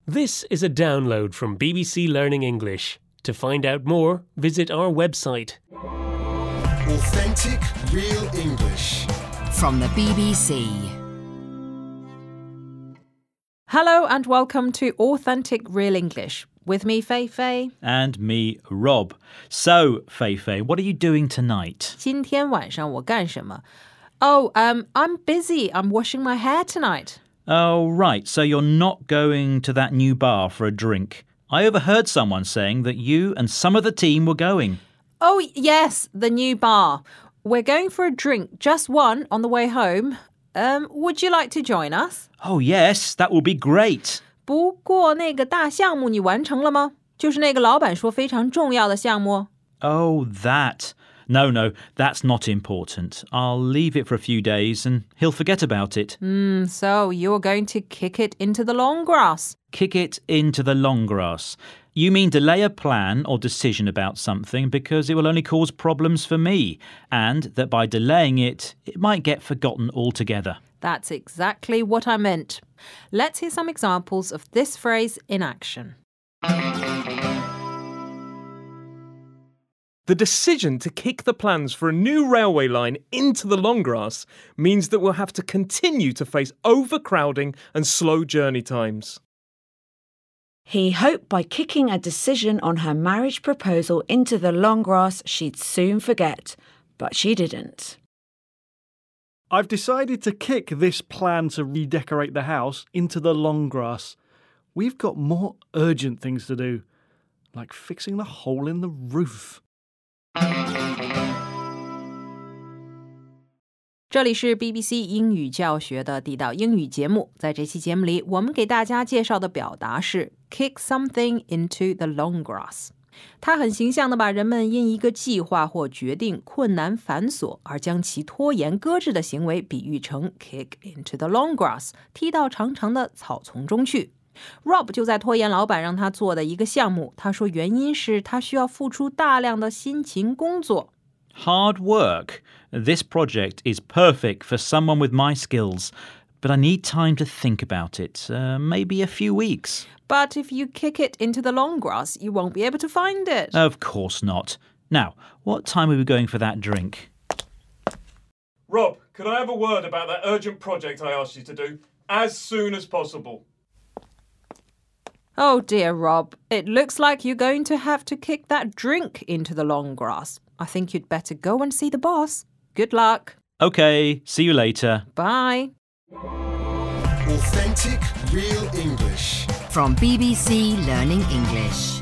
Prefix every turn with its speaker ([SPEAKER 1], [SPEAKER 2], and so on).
[SPEAKER 1] This is a download from BBC Learning English. To find out more, visit our website.
[SPEAKER 2] Authentic Real English.
[SPEAKER 3] From the BBC.
[SPEAKER 4] Hello and welcome to Authentic Real English. With me, Fei Fei.
[SPEAKER 5] And me, Rob. So, Fei Fei, what are you doing tonight?
[SPEAKER 4] 今天晚上我干什么? I'm busy. I'm washing my hair tonight.
[SPEAKER 5] Oh, right. So you're not going to that new bar for a drink. I overheard someone saying that you and some of the team were going.
[SPEAKER 4] Oh, yes, the new bar. We're going for a drink, just one, on the way home. Would you like to join us?
[SPEAKER 5] Oh, yes, that will be great.
[SPEAKER 4] 不过那个大项目你完成了吗？就是那个老板说非常重要的项目。
[SPEAKER 5] Oh, that. No, that's not important. I'll leave it for a few days and he'll forget about it.
[SPEAKER 4] So you're going to kick it into the long grass.
[SPEAKER 5] Kick it into the long grass. You mean delay a plan or decision about something because it will only cause problems for me, and that by delaying it, it might get forgotten altogether.
[SPEAKER 4] That's exactly what I meant. Let's hear some examples of this phrase in action.
[SPEAKER 6] The decision to kick the plans for a new railway line into the long grass means that we'll have to continue to face overcrowding and slow journey times.
[SPEAKER 7] He hoped by kicking a decision on her marriage proposal into the long grass she'd soon forget, but she didn't.
[SPEAKER 8] I've decided to kick this plan to redecorate the house into the long grass. We've got more urgent things to do, like fixing the hole in the roof.
[SPEAKER 4] 这里是 BBC 英语教学的地道英语节目，在这期节目里，我们给大家介绍的表达是 kick something into the long grass。它很形象地把人们因一个计划或决定困难繁琐而将其拖延搁置的行为比喻成 kick into the long grass， 踢到长长的草丛中去。Rob 就在拖延老板让他做的一个项目，他说原因是他需要付出大量的辛勤工作。
[SPEAKER 5] Hard work. This project is perfect for someone with my skills, but I need time to think about it, maybe a few weeks.
[SPEAKER 4] But if you kick it into the long grass, you won't be able to find it.
[SPEAKER 5] Of course not. Now, what time are we going for that drink?
[SPEAKER 6] Rob, could I have a word about that urgent project I asked you to do as soon as possible?
[SPEAKER 4] Oh dear, Rob. It looks like you're going to have to kick that drink into the long grass. I think you'd better go and see the boss. Good luck.
[SPEAKER 5] Okay, see you later.
[SPEAKER 4] Bye.
[SPEAKER 2] Authentic Real English.
[SPEAKER 3] From BBC Learning English.